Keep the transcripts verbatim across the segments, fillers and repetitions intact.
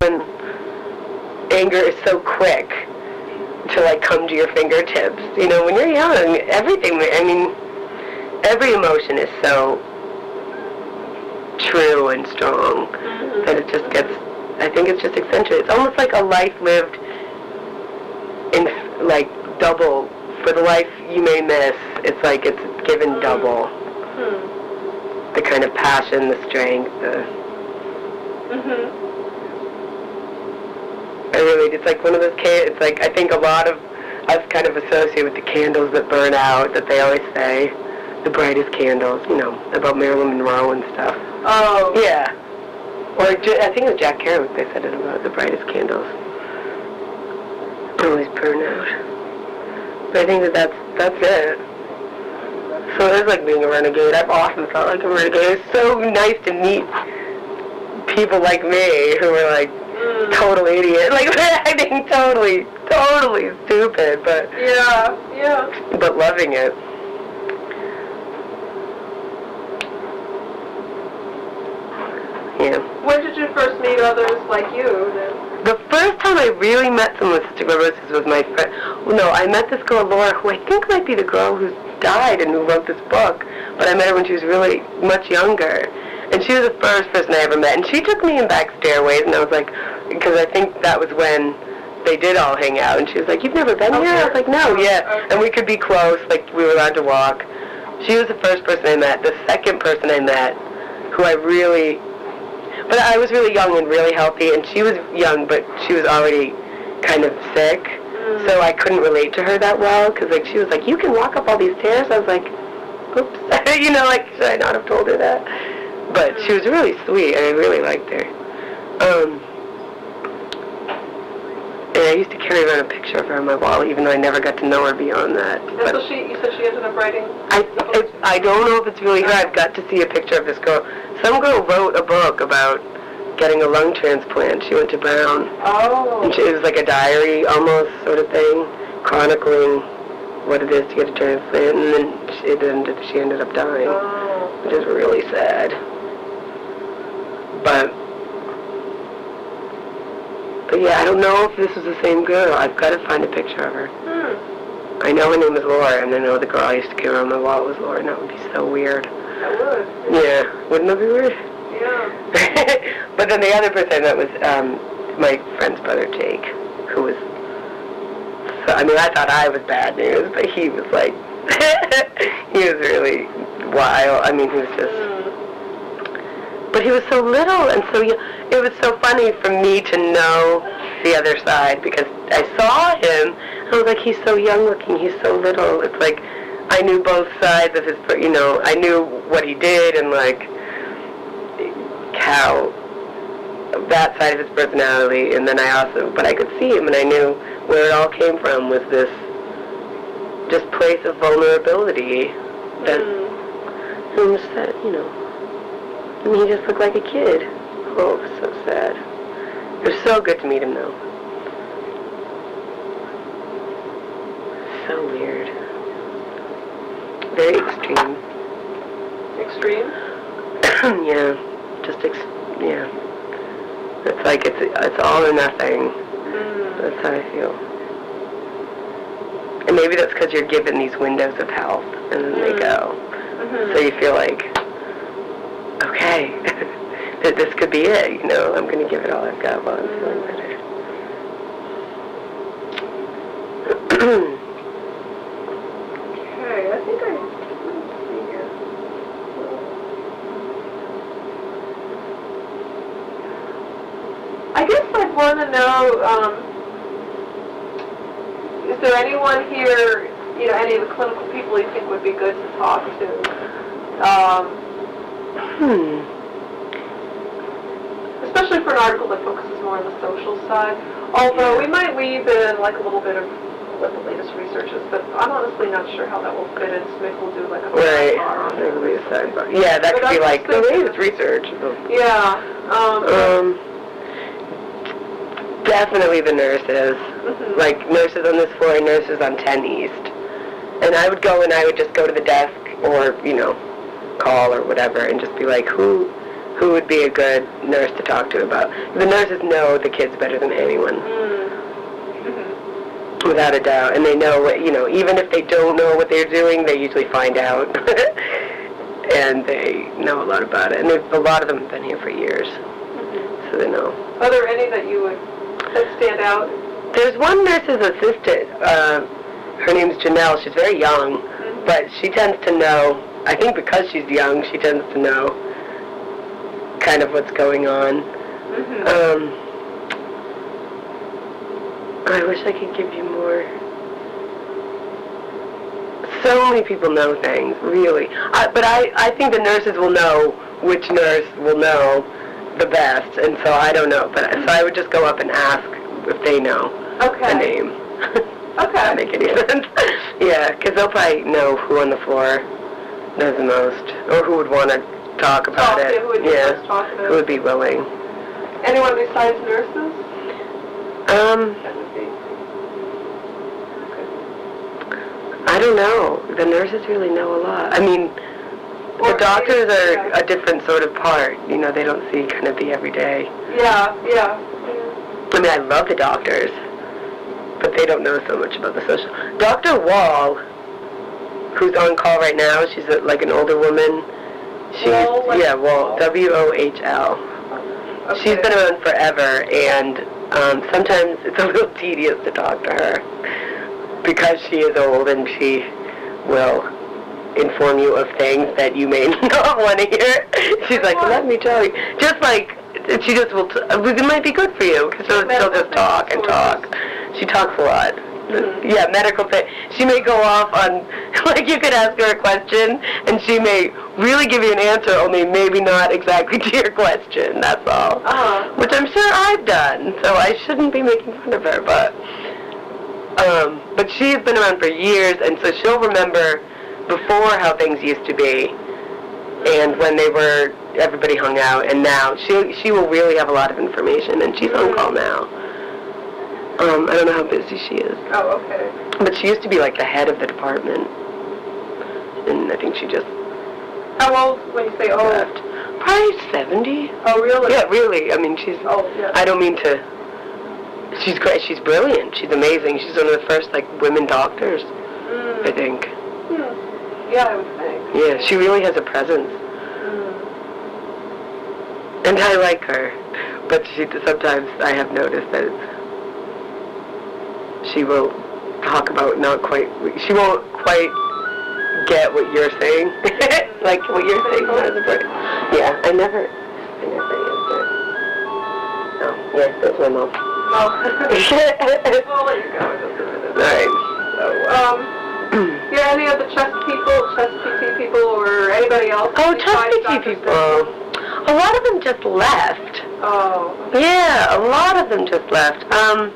when anger is so quick to, like, come to your fingertips. You know, when you're young, everything, I mean, every emotion is so true and strong mm-hmm. that it just gets, I think it's just accentuated. It's almost like a life lived in, like, double. For the life you may miss, it's like it's given mm-hmm. double. Mm-hmm. The kind of passion, the strength, the... Mm-hmm. I really, it's like one of those, can- it's like, I think a lot of us kind of associate with the candles that burn out, that they always say, the brightest candles, you know, about Marilyn Monroe and stuff. Oh. Yeah. Or, I think it was Jack Kerouac, they said it about the brightest candles. Always burn out. But I think that that's, that's it. So it is like being a renegade. I've often felt like a renegade. It's so nice to meet people like me who are like, Mm. total idiot, like acting totally, totally stupid, but yeah, yeah, but loving it. Yeah. When did you first meet others like you? Then? The first time I really met someone with cystic fibrosis was my friend. Well, no, I met this girl Laura, who I think might be the girl who died and who wrote this book. But I met her when she was really much younger. And she was the first person I ever met. And she took me in back stairways, and I was like, because I think that was when they did all hang out. And she was like, you've never been okay. here? I was like, no, yeah. Okay. And we could be close, like we were allowed to walk. She was the first person I met. The second person I met, who I really, but I was really young and really healthy, and she was young, but she was already kind of sick. Mm. So I couldn't relate to her that well, because like she was like, you can walk up all these stairs. I was like, oops. You know, like, should I not have told her that? But she was really sweet, and I really liked her. Um, and I used to carry around a picture of her on my wall, even though I never got to know her beyond that. And but so she, you said she ended up writing? I, it, I don't know if it's really her. I've got to see a picture of this girl. Some girl wrote a book about getting a lung transplant. She went to Brown. Oh. And she, it was like a diary, almost, sort of thing, chronicling what it is to get a transplant, and then she ended, she ended up dying, oh. which is really sad. But, but yeah, I don't know if this is the same girl. I've got to find a picture of her. Hmm. I know her name is Laura, and I know the girl I used to carry around my wall was Laura, and that would be so weird. That would. Yeah, wouldn't that be weird? Yeah. But then the other person I met was um, my friend's brother, Jake, who was, so, I mean, I thought I was bad news, but he was like, he was really wild. I mean, he was just... Hmm. But he was so little, and so it was so funny for me to know the other side, because I saw him, and I was like, he's so young looking, he's so little. It's like, I knew both sides of his, you know, I knew what he did, and like, how, that side of his personality, and then I also, but I could see him, and I knew where it all came from, was this just place of vulnerability, that, mm. and just that, you know, and he just looked like a kid. Oh, it was so sad. It was so good to meet him, though. So weird. Very extreme. Extreme? Yeah. Just, ex- yeah. It's like, it's it's all or nothing. Mm. That's how I feel. And maybe that's because you're given these windows of health, and then mm. they go. Mm-hmm. So you feel like, okay, that this could be it, you know, I'm going to give it all I've got while I'm feeling better. Okay, I think I, let's see here. I guess I'd want to know, um, is there anyone here, you know, any of the clinical people you think would be good to talk to? Um, Hmm. Especially for an article that focuses more on the social side. Although yeah. we might weave in like a little bit of what the latest research is, but I'm honestly not sure how that will fit in. So maybe we'll do like a right. sidebar on that. Yeah, that but could be like the latest research. Yeah. Um, um, definitely the nurses. Mm-hmm. Like nurses on this floor and nurses on ten East. And I would go and I would just go to the desk or, you know, call or whatever and just be like, who who would be a good nurse to talk to about. The nurses know the kids better than anyone. Mm-hmm. Without a doubt. And they know what, you know, even if they don't know what they're doing, they usually find out. And they know a lot about it. And a lot of them have been here for years. Mm-hmm. So they know. Are there any that you would that stand out? There's one nurse's assistant. Uh, her name's Janelle. She's very young. Mm-hmm. But she tends to know, I think because she's young, she tends to know kind of what's going on. Mm-hmm. Um, I wish I could give you more. So many people know things, really. I, but I, I think the nurses will know which nurse will know the best, and so I don't know. But so I would just go up and ask if they know okay. the name. Okay. Doesn't make any sense. Yeah, because they'll probably know who on the floor knows the most, or who would want to talk about talk, it. Yeah, who would be yeah. most talkative. Who would be willing. Anyone besides nurses? Um, That would be. I don't know. The nurses really know a lot. I mean, Or the doctors are yeah. a different sort of part. You know, they don't see kind of the everyday. Yeah, yeah. I mean, I love the doctors, but they don't know so much about the social. Doctor Wall, who's on call right now, she's a, like an older woman. She's, Wall, like yeah, Wall, Wall. W O H L. Okay. She's been around forever, and um, sometimes it's a little tedious to talk to her because she is old and she will inform you of things that you may not want to hear. She's like, let me tell you. Just like, she just will, t- it might be good for you because she'll, she'll just talk and talk. She talks a lot. Mm-hmm. Yeah, medical thing. She may go off on, like you could ask her a question and she may really give you an answer, only maybe not exactly to your question, that's all. Uh-huh. Which I'm sure I've done, so I shouldn't be making fun of her, but, um, but she's been around for years, and so she'll remember before how things used to be, and when they were, everybody hung out, and now she she will really have a lot of information, and she's on call now. Um, I don't know how busy she is. Oh, okay. But she used to be like the head of the department, and I think she just How old when you say old? left. Probably seventy. Oh, really? Yeah, really. I mean, she's. Oh, yeah. I don't mean to. She's great. She's brilliant. She's amazing. She's one of the first like women doctors, Mm. I think. Hmm. Yeah, I would think. Yeah, she really has a presence, Mm. and I like her. But she sometimes I have noticed that it's, she will talk about not quite. She won't quite get what you're saying, like what you're saying. Yeah, I never. I never answered. Oh, yeah, that's my mom. Oh. We'll let you go in just a minute. All right. So, um, yeah, any of the chest people, chest P T people, or anybody else? Oh, besides chest P T Doctor people. Simpson? A lot of them just left. Oh. Yeah, a lot of them just left. Um,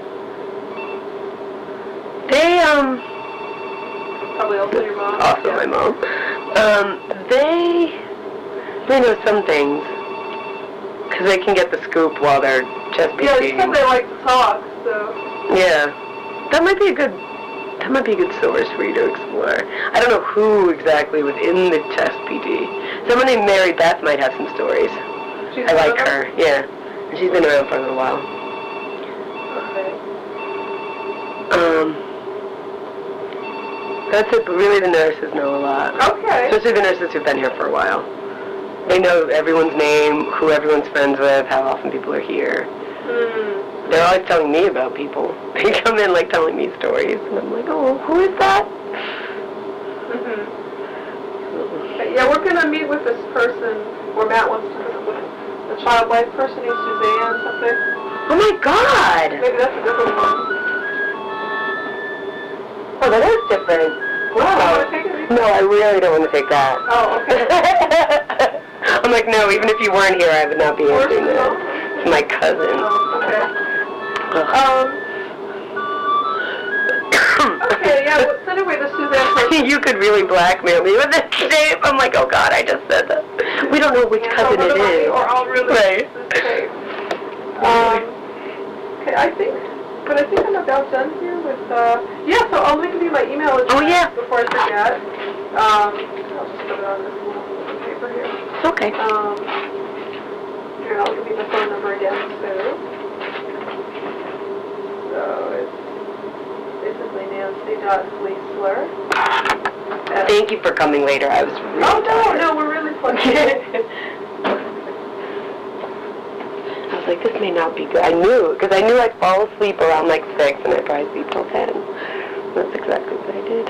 they, um... Probably also your mom. Also yeah. my mom. Um, they... They know some things. Because they can get the scoop while they're chest Yeah, they PTing. said they like to talk, so. Yeah. That might be a good... That might be a good source for you to explore. I don't know who exactly was in the chest P T. Someone named Mary Beth might have some stories. She's I like one of her, yeah. And she's been around for a little while. them? Um, that's it, but really the nurses know a lot. Okay. Okay. Especially the nurses who've been here for a while. They know everyone's name, who everyone's friends with, how often people are here. Mm. They're always telling me about people. They come in like telling me stories, and I'm like, oh, who is that? Mm-hmm. Yeah, we're going to meet with this person, or Matt wants to meet with the child life person named Suzanne something. Oh my God! Maybe that's a different one. Oh, that is different. Wow. Wow. You want to take it? No, I really don't want to take that. Oh, okay. I'm like, no, even if you weren't here, I would not be Where's answering your that. mom? It's my cousin. Oh, okay. Ugh. Um, okay, yeah, well, so anyway, the Suzanne person. You could really blackmail me with this tape. I'm like, oh God, I just said that. We don't know which Yeah, cousin over it the money, is. Or I'll release Right. this tape. Um, okay, I think, but I think I'm about done here with, uh, yeah, so I'll give you my email address Oh, yeah. before I forget. Um, I'll just put it on this little paper here. Okay. Um, Here, I'll give you the phone number again, too. So it's basically Nancy dot Fleisler. Thank you for coming later. I was really Oh, no, tired. no, we're really flexible. I was like, this may not be good. I knew, because I knew I'd fall asleep around like six, and I'd probably sleep till ten. That's exactly what I did.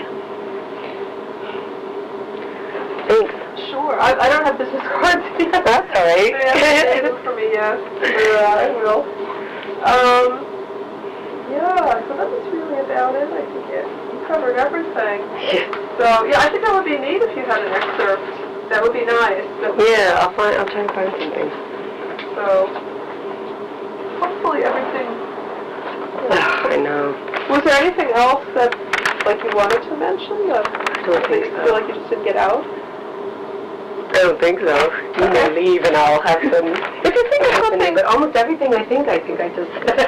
Thanks. Sure. I, I don't have business cards yet. That's all right. Yeah, do for me, yes. Yeah, I will. Um, yeah, so that was really about it. I think it, you covered everything. So, yeah, I think that would be neat if you had an excerpt. That would be nice. That would Yeah, I'll find. I'll try and find something. So, hopefully everything... I know. Was there anything else that, like, you wanted to mention that, I don't that think you so. feel like you just didn't get out? I don't think so. You may leave and I'll have some. If you think of something... But almost everything I think, I think I just said.